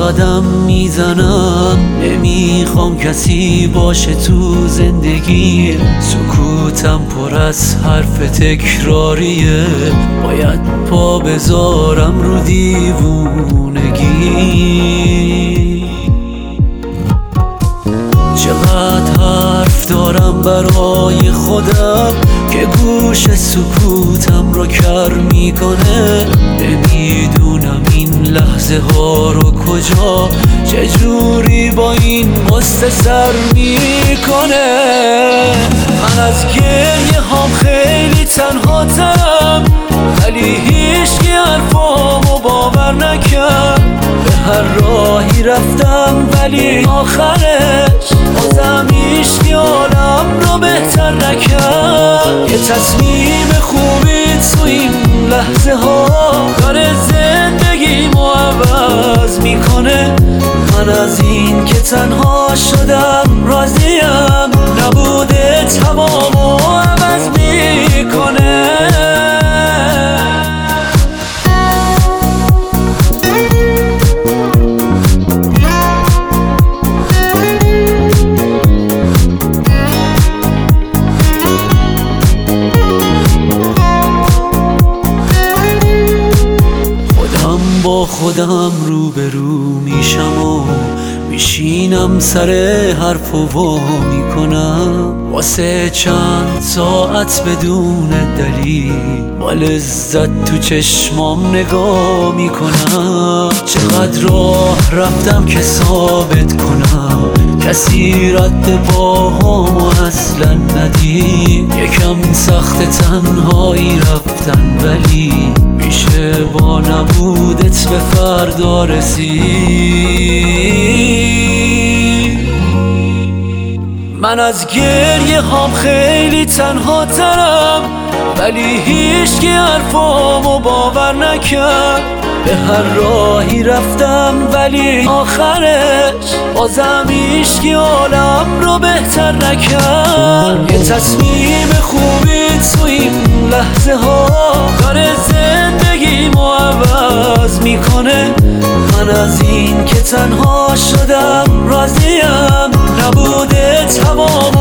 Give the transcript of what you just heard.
قدم میزنم، نمیخوام کسی باشه تو زندگی. سکوتم پر از حرف تکراریه، باید پا بذارم رو دیوونگی. چقدر حرف دارم برای خودم که گوش سکوتم رو کر میکنه. نمیدونم این لحظه ها رو کجا چجوری با این غصه سر میکنه. من از گریه هام خیلی تنها ترم، ولی هیچکی حرفامو باور نکرد. به هر راهی رفتم ولی آخرش بازم هیچکی حالم رو بهتر نکرد. یه تصمیم خوبی تو این لحظه ها داره زندگیمو عوض میکنه. من از این که تنها شدم راضیم، نبوده تمامو عوض میکنه. با خودم روبرو میشم و میشینم سر حرف و وا میکنم. واسه چند ساعت بدون دلیل با لذت تو چشمام نگاه میکنم. چقدر راه رفتم که ثابت کنم کسی رد پاهامو اصلا ندید. یکم سخت تنهایی رفتن ولی میشه با نبودت به فردا رسید. من از گریه هام خیلی تنها ترم، ولی هیچکی حرفامو باور نکرد. به هر راهی رفتم ولی آخرش بازم هیچکی حالم رو بهتر نکرد. یه تصمیم خوبی تو این لحظه ها داره زندگیمو عوض میکنه. من از این که تنها شدم راضیم، نبوده تمام